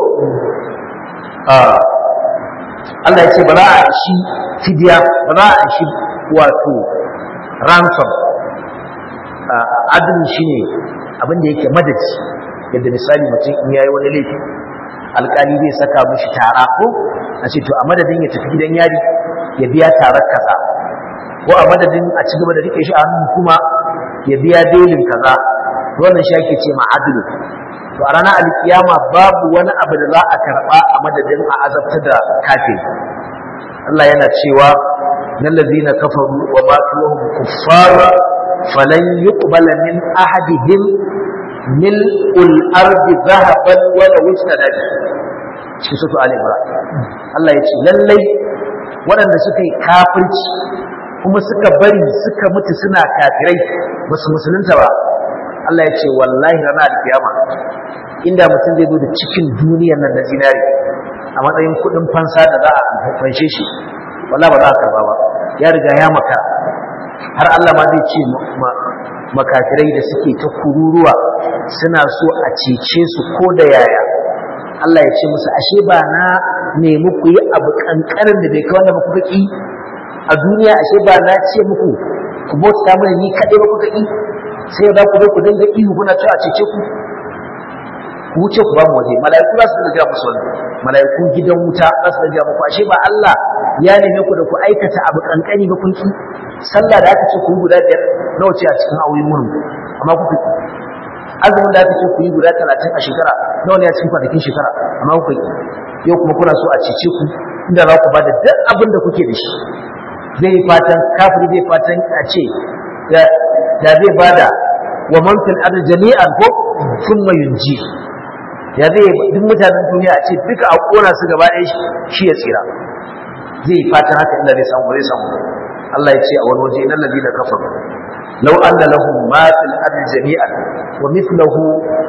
ah Allah ya ce ba za a shi fidiya ba za a shi wato ransom adun shine abin da yake madadi yadda misali mutum in yayi wani laifi alƙali zai saka mishi tara ko a ce to a madadin ya tafi gidan yari ya biya tarar kaza ko a madadin a ci gaba da rike shi a hannun kuma ya biya belin kaza wannan shi ake ce ma adlu to a ranar alkiyama babu wani abu da za a karba a madadin a azabta da kafin Allah yana cewa nan ladina kafaru wa matu wa hum kuffar falan yuqbala min ahadihim mil'ul ardi dhahaban wa law istada cikin sutu Ali Imran Allah ya ce lallai waɗanda suka yi kafirci kuma suka bari suka mutu suna kafirai ba su musulunta ba Allah ya ce wallahi ranar alkiyama inda mutum zai zo da cikin duniyar nan na zinari a matsayin kuɗin fansa da za a fanshe shi wallahi ba za a karba ba ya riga ya maka har Allah ma zai ce makafirai da suke ta kururuwa suna so a cece su ko da yaya Allah ya ce musu ashe ba na nemi ku yi abu kankanin da bai kai wanda ba kuka ki a duniya ashe ba na ce muku ku bauta mana ni kaɗai ba kuka ki sai da ku zo ku dinga ihu kuna cewa a cece ku ku wuce ku ba mu waje mala'iku za su dinga gaya musu wannan mala'ikun gidan wuta za su ga muku ashe ba Allah ya neme ku da ku aikata abu kankani ba kun ki sallah da aka ce ku yi guda biyar nawa ce a cikin aure mun amma kuka ki azumin da aka ce ku yi guda talatin a shekara nawa ne a cikin kwanakin shekara amma kuka ki yau kuma kuna so a cece ku inda za ku ba da duk abin da kuke da shi zai fatan kafiri zai fatan a ce da zai bada wa man fil ardi jami'an ko thumma yunji ya zai duk mutanen duniya a ce duka a kona su gaba ɗaya shi ya tsira zai fatan haka inda zai samu zai samu Allah ya ce a wani waje innal ladina kafaru law anna lahum ma fil ardi jami'an wa mithluhu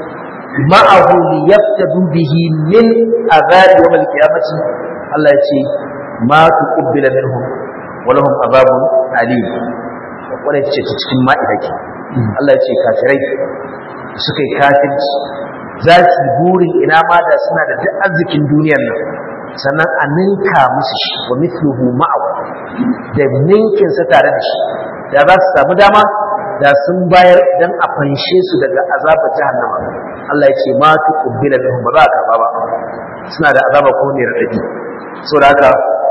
ma'ahu liyaftadu bihi min azabi yawm al-qiyamati Allah ya ce ma tuqbila minhum wa lahum azabun alim wanda ce ta cikin ma'ida ke Allah ya ce kafirai suka yi kafirci za su burin ina ma da suna da duk arzikin duniyar nan sannan a ninka musu shi wa mithluhu ma'ahu da ninkin sa tare da shi da za su samu dama da sun bayar dan a fanshe su daga azabar jahannama Allah ya ce ma tuqbila minhum ba za ka ba suna da azaba ko ne radadi saboda haka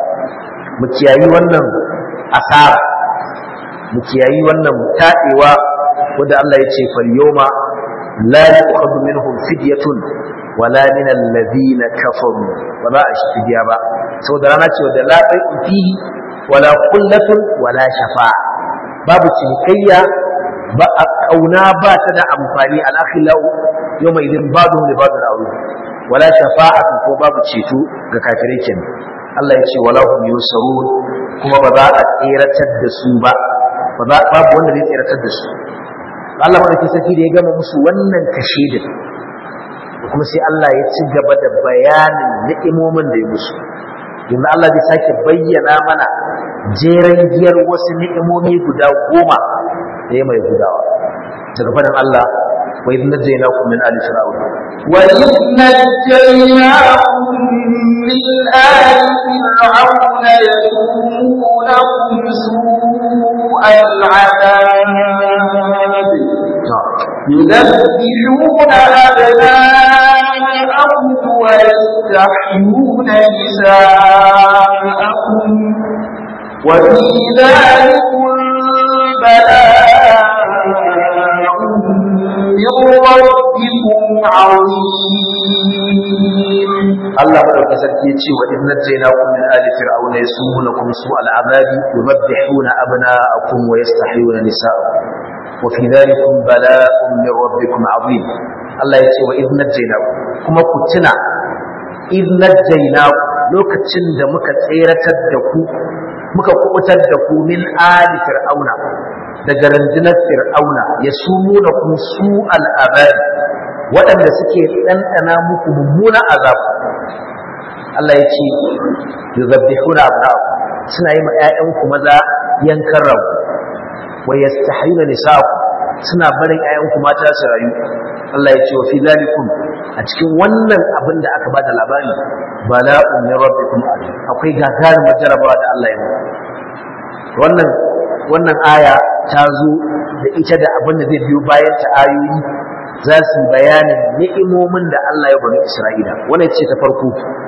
mu kiyayi wannan asara mu kiyayi wannan taɗewa wanda Allah ya ce fal yawma la yu'khadhu minhum fidyatun wala min alladhina kafaru wala ashfiya ba saboda rana ce wanda la bai'u fihi wala qullatun wala shafa'a babu cinikayya ba a kauna ba ta da amfani al-akhilau yawma idin ba'du li ba'd al-awli wala shafa'atu ko babu ceto ga kafirai kenan Allah ya ce wala hum yusarun kuma ba za a tseratar da su ba babu wanda zai tseratar da su Allah madaukakin sarki da ya gama musu wannan kashedin kuma sai Allah ya ci gaba da bayanin ni'imomin da ya musu yanzu Allah zai sake bayyana mana jeren giyar wasu ni'imomi guda goma da ya mai gudawa daga fadin Allah wa idh najaynakum min ali fir'aun wa idh najaynakum min ali fir'aun yasumunakum su'al 'adab يذبحون أبناءهم ويستحيون نساءهم وفي ذلك بلاء من ربكم عظيم الله مدوكا سركي يتي وإذ نجيناكم من آل فرعون يسومونكم سوء العذاب يذبحون أبناءكم ويستحيون نساءكم وفي ذلك بلاء من ربكم عظيم الله يتي وإذ نجيناكم كما كنتنا إذ نجيناكم lokacin da muka tseratar da ku muka kubutar da ku min ali fir'auna daga rundunar fir'auna yasumuna kum su al'azab waɗanda suke ɗanɗana muku mummuna azab Allah ya ce yuzabbihuna abna'akum suna yi ma ƴaƴanku maza yankan rago wa yastahiyuna nisa'akum suna barin ƴaƴanku mata su rayu Allah ya ce wa fi zalikum a cikin wannan abin da aka bada labari bala'un min rabbikum azim akwai gagarumar jarabawa da Allah ya yi wannan wannan aya ta zo da ita da abin da zai biyo bayan ta ayoyi za su bayanin ni'imomin da Allah ya bani Isra'ila wannan ce ta farko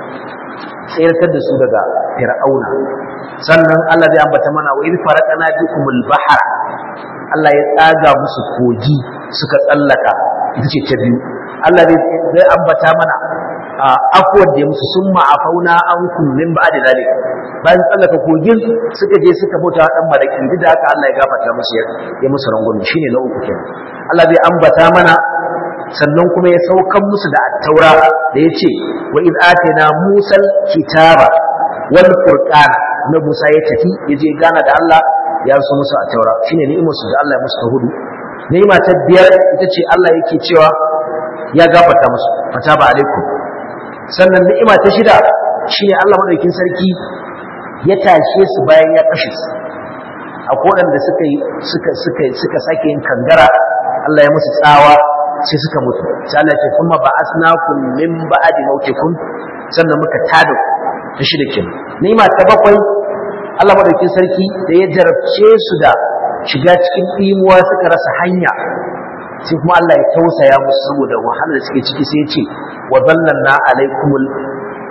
tsayar da su daga fir'auna sannan Allah zai ambata mana wa idh faraqna bikumul bahra Allah ya tsaga musu kogi suka tsallaka ita ce ta biyu Allah zai ambata mana afuwar da musu sun ma'afauna an kullum ba da zalik bayan tsallaka kogin suka je suka bauta dan maraki duk da haka Allah ya gafarta musu ya musu rangwame shine na uku kenan Allah zai ambata mana sannan kuma ya saukan musu da at-taura da yace wa id atina musal kitaba wal furqan na Musa ya tafi yaje gana da Allah ya so musu at-taura shine ni'imar su da Allah ya musu ta hudu ni'ima ta biyar ita ce Allah yake cewa ya gafarta musu fataba alaikum sannan ni'ima ta shida shine Allah madaukakin sarki ya tashe su bayan ya kashe su akwai waɗanda suka suka suka suka sake yin kangara Allah ya musu tsawa sai suka mutu sai Allah ya ce kuma ba asnakum min ba'di mautikum sannan muka tada ta shida kin ni'ima ta bakwai Allah madaukakin sarki da ya jarabce su da shiga cikin imuwa suka rasa hanya sai kuma Allah ya tausaya musu saboda wahalar da suke ciki sai ya ce wa zallanna alaikumul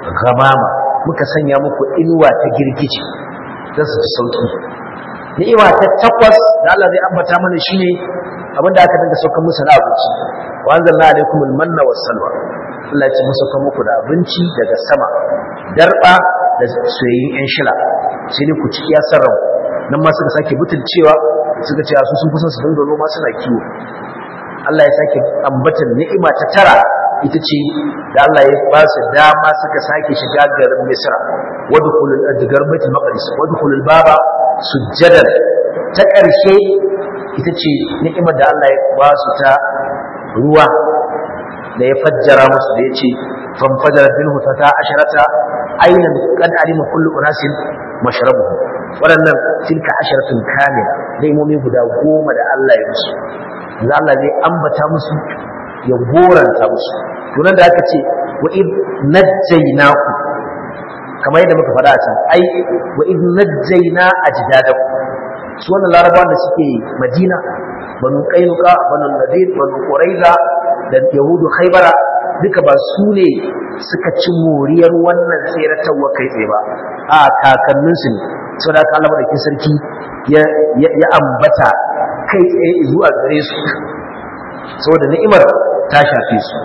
ghamama muka sanya muku inuwa ta girgije dan su sauki ni'ima ta takwas da Allah zai ambata mana shine abinda aka dinga saukar musu na abinci wa anzalna alaykumul manna was salwa Allah ya ce musu saukar muku da abinci daga sama darba da soyayyen yan shila sai ne ku ci iya sarrafa nan ma suka sake butulcewa suka ce su sun kusan su dinga noma suna kiwo Allah ya sake ambatan ni'ima ta tara ita ce da Allah ya ba su dama suka sake shiga garin Misra wadkhulul adgar baitul maqdis wadkhulul baba sujjadan ta ƙarshe ita ce ni'imar da Allah ya ba su ta ruwa da ya fajjara musu da ya ce fanfajara minhu ta asharata aynan qad alima kullu unasin mashrabuhum waɗannan tilka asharatun kamila ni'imomi guda goma da Allah ya musu da Allah zai ambata musu ya goranta musu tunan da aka ce wa id najjaynaku kamar yadda muka faɗa a can ai wa id najjayna ajdadakum su wannan larabawan da suke Madina banu Qainuqa banu Nadir banu Quraiza da Yahudu Khaybara duka ba su ne suka ci moriyar wannan tseratarwa kai tsaye ba a kakanninsu ne saboda haka Allah madaukakin sarki ya ya ambata kai tsaye zuwa gare su saboda ni'imar ta shafe su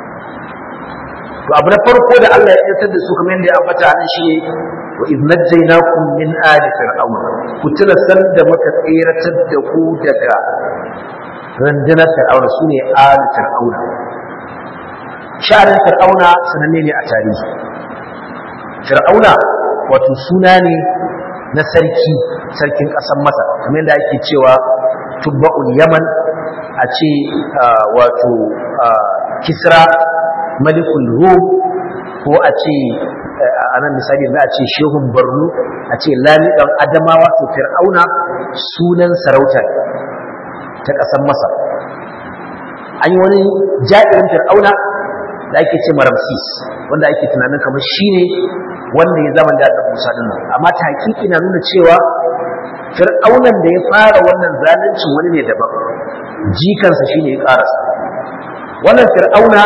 to abu na farko da Allah ya tsartar da su kamar yadda ya ambata nan shi wa idh najjaynakum min ali fir'aun ku tuna san da muka tseratar da ku daga rundunar fir'auna sune ali fir'auna sha'anin fir'auna sananne ne a tarihi fir'auna wato suna ne na sarki sarkin ƙasar Masar kamar yadda ake cewa tubba'ul yaman a ce wato kisra malikul rum ko a ce a nan misali za a ce shehun borno a ce lamidan adamawa to fir'auna sunan sarauta ta ƙasar Masar an yi wani ja'irin fir'auna da ake ce maramsis wanda ake tunanin kamar shine wanda ya zama da Annabi Musa din nan amma ta hakiki na nuna cewa fir'aunan da ya fara wannan zaluncin wani ne daban jikansa shine ya karasa wannan fir'auna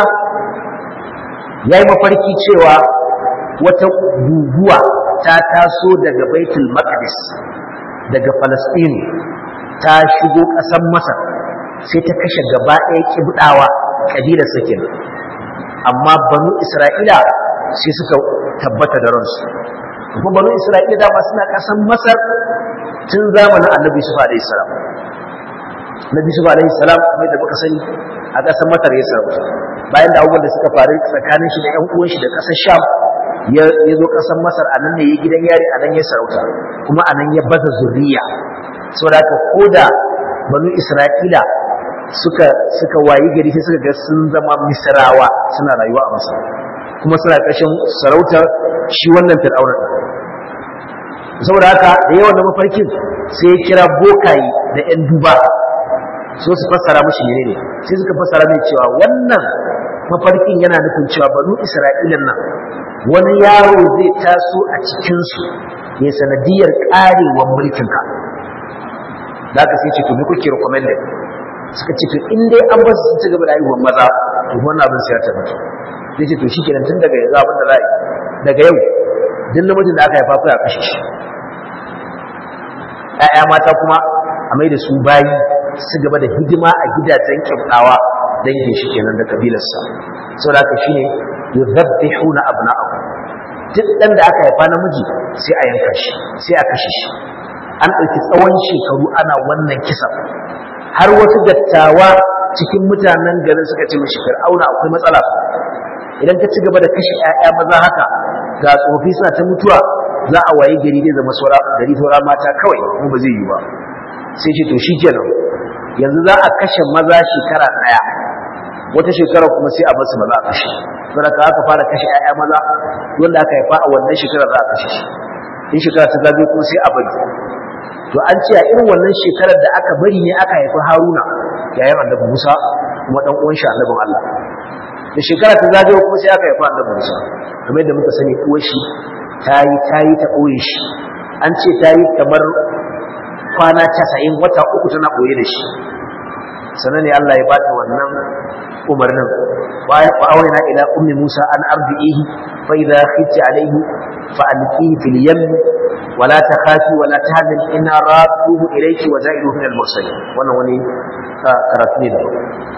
yayi mafarki cewa wata guguwa ta taso daga Baitul Maqdis daga Palestine ta shigo ƙasar Masar sai ta kashe gaba ɗaya kibdawa kabilar sakin amma banu Isra'ila sai suka tabbata da ransu kuma banu Isra'ila da ba suna ƙasar Masar tun zamanin Annabi Yusuf alaihi salam Annabi Yusuf alaihi salam kamar da muka sani a ƙasar Masar ya sarauta bayan da abubuwan da suka faru tsakanin shi da ƴan uwan shi da ƙasar Sham ya zo ƙasar Masar a nan ne ya gidan yari a nan ya sarauta kuma a nan ya baza zuriya saboda haka koda banu Isra'ila suka suka wayi gari sai suka ga sun zama Misrawa suna rayuwa a Masar kuma suna ƙarshen sarautar shi wannan fir'auna saboda haka da yawan da mafarkin sai ya kira bokayi da ƴan duba so su fassara mishi menene sai suka fassara mai cewa wannan mafarkin yana nufin cewa banu Isra'ilan nan wani yaro zai taso a cikin su ya sanadiyar karewar mulkin ka da ka sai ce to me kuke recommended suka ce to in dai an ba su ci gaba da haihuwar maza to wannan abin sai ya tabbata sai ce to shikenan tun daga yanzu abin da za daga yau duk namijin da aka haifa kai a kashe shi ƴaƴa mata kuma a mai da su bayi su gaba da hidima a gidajen kyautawa dangin shi kenan da kabilarsa saboda haka shine yuzabbihuna abna'ahum duk dan da aka haifa namiji sai a yanka shi sai a kashe shi an ɗauki tsawon shekaru ana wannan kisa har wasu dattawa cikin mutanen garin suka ce mishi fir'auna akwai matsala idan ka ci gaba da kashe ƴaƴa maza haka ga tsofi suna ta mutuwa za a waye gari zai zama saura gari saura mata kawai kuma ba zai yi ba sai ce to shikenan yanzu za a kashe maza shekara ɗaya wata shekara kuma sai a basu maza a kashe saboda aka fara kashe ƴaƴa maza wanda aka haifa a wannan shekara za a kashe shi in shekara ta zagayo kuma sai a bari to an ce a irin wannan shekarar da aka bari ne aka haifi Haruna yayin Annabi Musa kuma dan uwan shi Annabin Allah da shekara ta zagayo kuma sai aka haifi Annabi Musa kamar yadda muka sani uwar shi tayi tayi ta boye shi an ce tayi kamar kwana casa'in wata uku tana boye da shi sannan ne Allah ya bata wannan umarnin wa awayna ila ummi Musa an ardihi fa idha khifti alayhi fa alqihi fil yam wa la takhafi wa la tahzan inna radduhu ilayki wa za'iduhu min al-mursalin wannan wani karatu ne da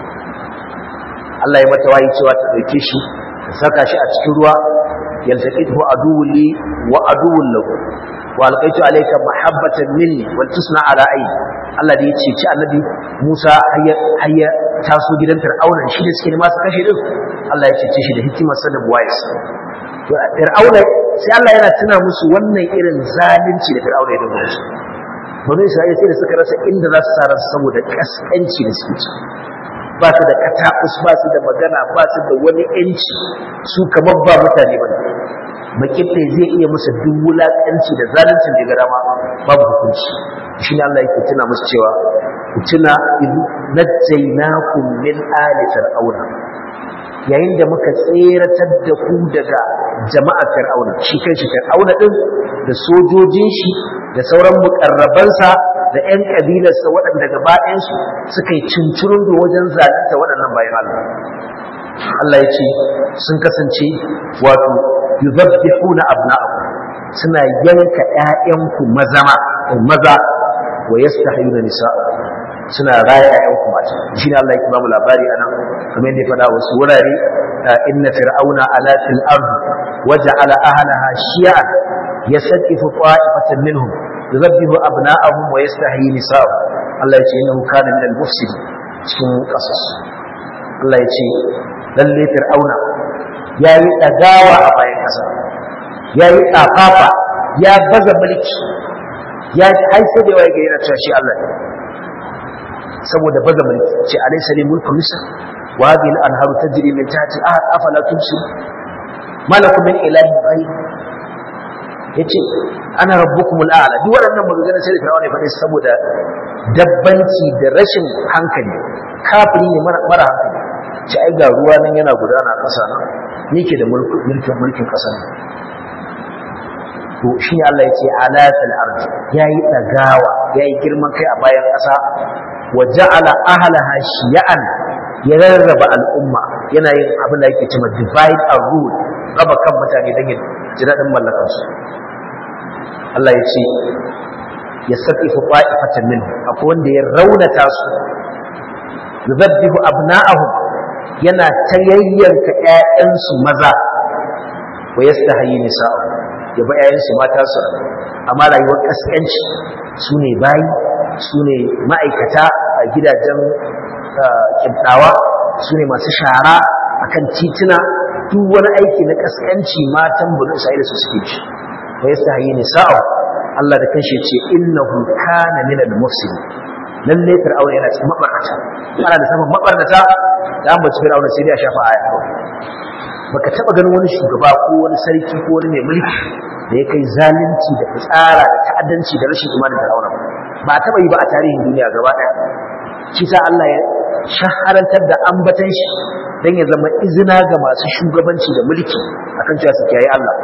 Allah ya mata wayi cewa ta dauke shi ta saka shi a cikin ruwa yaltaqitu aduwwun li wa aduwwun lahu wa alqaitu alayka mahabbatan minni wa tusna ala ayni Allah da ya ce ci annabi Musa hayya taso gidan Fir'auna shi da suke ne masu kashe din Allah ya cece shi da hikimar sa da buwayes to Fir'auna sai Allah yana tuna musu wannan irin zalunci da Fir'auna ya dinga musu bani Isra'ila sai da suka rasa inda za su tsara saboda kaskanci da suke ci ba su da katakus ba su da magana ba su da wani yanci su kamar ba mutane ba makifte zai iya musu duk wulakanci da zaluncin da gara ma babu hukunci shi ne Allah yake tuna musu cewa ku tuna in najjaynakum min ali fir'auna yayin da muka tseratar da ku daga jama'ar fir'auna shi kanshi fir'auna din da sojojin shi da sauran mukarrabansa da ƴan kabilarsa waɗanda gaba ɗayan su suka yi cincirin da wajen zalunta waɗannan bayan Allah Allah ya ce sun kasance wato yuzabbihuna abna'akum suna yanka ƴaƴanku maza maza wa yastahyuna nisa'akum suna raya ƴaƴanku mata shine Allah yake ba mu labari anan kamar yadda ya faɗa wasu wurare inna fir'auna ala fil ard waja'ala ahlaha shi'an yasadifu ta'ifatan minhum yuzabbihu abna'ahum wa yastahyi nisa'ahum Allah ya ce innahu kana min al-mufsidin cikin qasas Allah ya ce lalle fir'auna yayi dagawa a bayan kasa yayi tsafafa ya baza mulki ya ji ai sai da waye ga yana cewa shi Allah ne saboda baza mulki ce alaysa li mulku misr wa hadhihi al-anharu tajri min tahti afala tumsir malakum min ilahin ghayr yace ana rabbukumul a'la duk waɗannan maganganun sai da Fir'auna ya faɗi saboda dabbanci da rashin hankali kafiri ne mara hankali ce ai ga ruwa nan yana gudana a ƙasa nan ni ke da mulkin mulkin ƙasa ne to shi Allah yace ala fil ardi yayi dagawa yayi girman kai a bayan ƙasa wa ja'ala ahlaha shiya'an ya rarraba al'umma yana yin abin da yake cewa divide and rule raba kan mutane don ya ji daɗin mallakar su Allah ya ce ya saqifu qa'ifatan minhu akwai wanda ya raunata su yuzabbihu abna'ahum yana tayayyanka ƴaƴansu maza wa yastahyi nisa'ahum ya ba ƴaƴansu mata su amma rayuwar kaskanci su ne bayi su ne ma'aikata a gidajen kibdawa su ne masu shara akan tituna duk wani aiki na kaskanci matan bani Isra'ila su suke ci wa yastahyi nisa'u Allah da kanshi ce innahu kana min al-mufsidin lalle fir'auna yana cikin mabarkata ana da saman mabarkata da an bace fir'auna sai dai a shafa aya baka taba ganin wani shugaba ko wani sarki ko wani mai mulki da ya kai zalunci da fitsara da ta'addanci da rashin imanin fir'auna ba taba yi ba a tarihin duniya gaba daya shi sa Allah ya shaharantar da ambatan shi dan ya zama izina ga masu shugabanci da mulki akan cewa su kiyaye Allah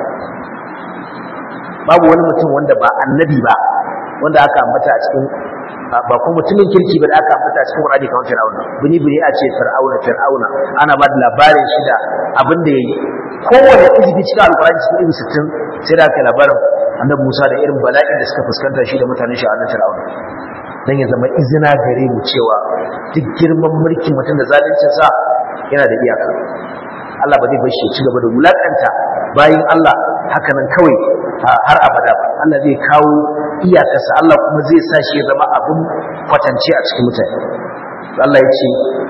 babu wani mutum wanda ba annabi ba wanda aka ambata a cikin ba kuma mutumin kirki ba da aka ambata a cikin Qur'ani kamar Fir'auna buni buni a ce Fir'auna Fir'auna ana ba da labarin shi da abin da yayi kowanne izibi cikin Al-Qur'ani cikin izibi sittin sai da aka labarin Annabi Musa da irin bala'in da suka fuskanta shi da mutanen shi a annabi Fir'auna dan ya zama izina gare mu cewa duk girman mulkin mutum da zalincin sa yana da iyaka Allah ba zai bar shi ci gaba da wulakanta bayin Allah haka nan kawai har abada ba Allah zai kawo iyakarsa Allah kuma zai sa shi ya zama abun kwatance a cikin mutane Allah ya ce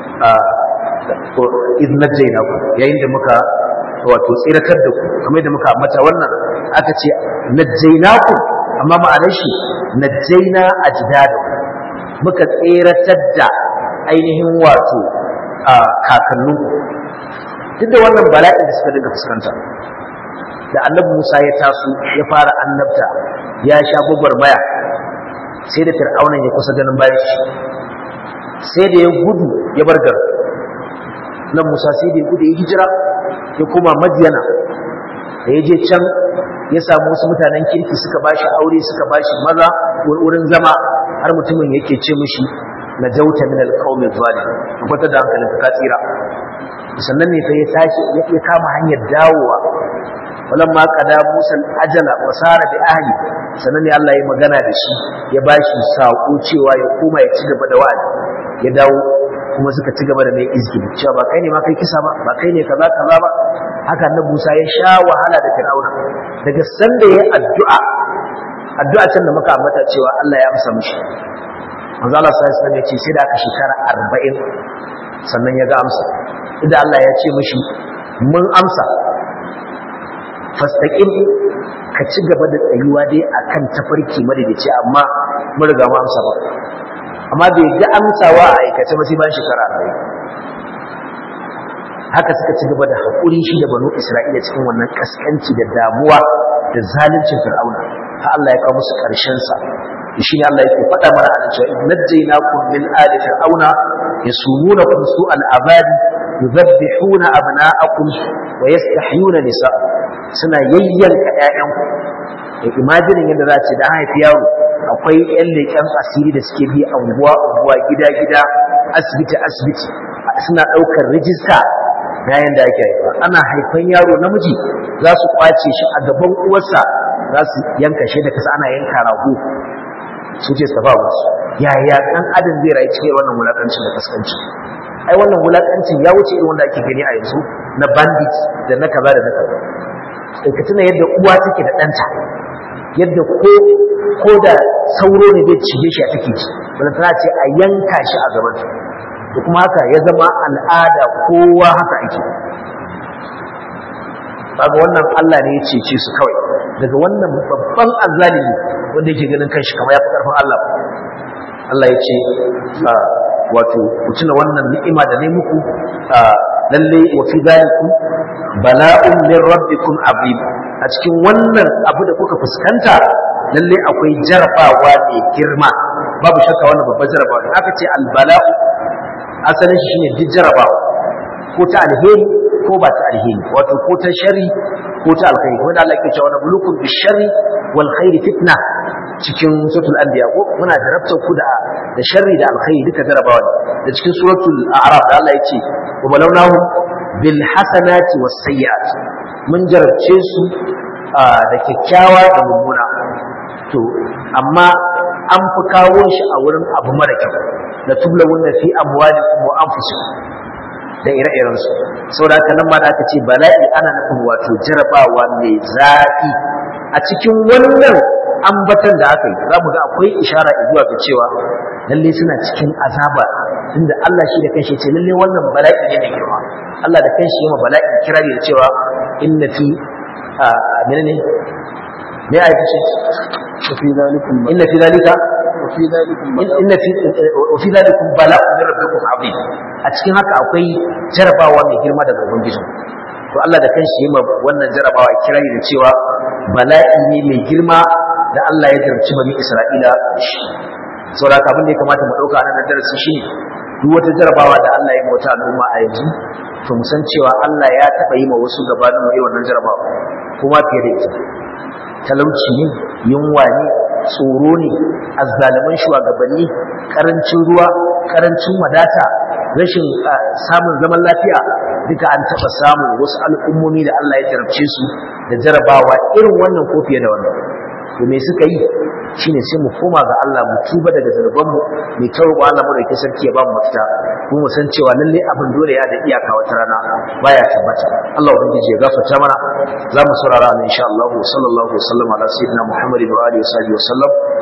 idh najaynakum yayin da muka wato tsiratar da ku kamar da muka ambata wannan aka ce najaynakum amma ma'anar shi najayna ajdadakum muka tsiratar da ainihin wato kakanninku duk da wannan bala'in da suka dinga fuskanta da annabi Musa ya taso ya fara annabta ya sha gwagwarmaya sai da fir'auna ya kusa ganin bayan shi sai da ya gudu ya bar garin nan Musa sai da ya gudu ya hijira ya koma Madiyana da ya je can ya samu wasu mutanen kirki suka bashi aure suka bashi maza wurin zama har mutumin yake ce mishi najauta min alqawmi adh-dhalimin kwata da hankalin ka tsira sannan ne fa ya tashi ya kama hanyar dawowa walamma qada Musa al-ajala wa sara bi ahli sannan ne Allah ya magana da shi ya bashi sako cewa ya koma ya ci gaba da wa'azi ya dawo kuma suka ci gaba da mai izgili cewa ba kai ne ma kai kisa ba ba kai ne kaza kaza ba haka annabi Musa ya sha wahala da Fir'auna daga sanda yayin addu'a addu'a can da muka ambata cewa Allah ya amsa mishi manzo Allah sallallahu alaihi wasallam ya ce sai da aka shekara arba'in sannan ya ga amsa idan Allah ya ce mishi mun amsa fastaqim ka ci gaba da tsayuwa dai akan tafarki madaidaici amma mun riga mu amsa ba amma bai ga amsawa a aikace ba sai bayan shekara arba'in haka suka ci gaba da haƙuri shi da banu Isra'ila cikin wannan kaskanci da damuwa da zaluncin Fir'auna har Allah ya kawo musu ƙarshen sa shi ne Allah yake faɗa mana a cewa najjaynakum min ali fir'auna yasumunakum su'al azabi yudhabbihuna abna'akum wa yastahyuna nisa suna yayyanka ƴaƴanku da imajinin yadda za ce da an haifi yaro akwai ƴan leƙen asiri da suke bi anguwa anguwa gida gida asibiti asibiti suna ɗaukar rijista na yanda ake haifa ana haifan yaro namiji za su kwace shi a gaban uwarsa za su yanka shi da kasa ana yanka rago su ce su ba musu yaya ɗan adam zai rayu cikin wannan wulaƙancin da kaskanci ai wannan wulaƙancin ya wuce irin wanda ake gani a yanzu na bandit da na kaza da na kaza sai ka tuna yadda uwa take da ɗanta yadda ko ko da sauro ne zai cije shi a take ci wanda tana ce a yanka shi a gaban ta da kuma haka ya zama al'ada kowa haka ake kaga wannan Allah ne ya cece su kawai daga wannan babban azzalimi wanda yake ganin kanshi kamar ya fi karfin Allah Allah ya ce wato ku tuna wannan ni'ima da nayi muku lalle wa fi zalikum bala'un min rabbikum azim a cikin wannan abu da kuka fuskanta lalle akwai jarabawa mai girma babu shakka wannan babban jarabawa ne aka ce albala'u asalin shi shine duk jarabawa ko ta alheri ko ba ta alheri wato ko ta shari ko ta alkhairi wanda Allah yake cewa nabluukum bish-sharri wal khairi fitna cikin suratul anbiya ko muna jarabta ku da da sharri da alkhairi duka jarabawa ne da cikin suratul a'raf da Allah yake wa balawnahu bil hasanati was sayyi'at mun jarabce su da kyakkyawa da mummuna to amma an fi kawo shi a wurin abu mara kyau la tublawunna fi amwalikum wa anfusikum da ire-irensu saboda haka nan ma da aka ce bala'i ana nufin wato jarabawa mai zafi a cikin wannan ambatan da aka yi za mu ga akwai ishara zuwa ga cewa lalle suna cikin azaba inda Allah shi da kanshi ce lalle wannan bala'i ne mai girma Allah da kanshi yana bala'i kirari da cewa inna fi menene me ayi ce fi zalikum inna fi zalika وفي ذلك إن في وفي ذلك بلاء من ربكم عظيم a cikin haka akwai jarabawa mai girma daga ubangiji to Allah da kanshi yayin wannan jarabawa kirari da cewa bala'i ne mai girma da Allah ya jarabci bani Isra'ila saboda abin da ya kamata mu dauka nan darasi shine duk wata jarabawa da Allah ya mota al'umma a yanzu to mu san cewa Allah ya taba yi ma wasu gabanin mu wannan jarabawa kuma fiye da ita talauci ne yunwa ne tsoro ne azzaliman shugabanni karancin ruwa karancin wadata rashin samun zaman lafiya duka an taba samun wasu al'ummomi da Allah ya jarabce su da jarabawa irin wannan ko fiye da wannan to me suka yi shine sai mu koma ga Allah mu tuba daga zanubanmu mu tauba Allah mu da sarki ya ba mu mafita kuma mu san cewa lalle abin dole ya da iyaka wata rana baya tabbata Allah ubangiji ya gafarta mana za mu saurara insha Allah sallallahu alaihi wa sallam ala sayyidina Muhammadin wa alihi wa sahbihi wa sallam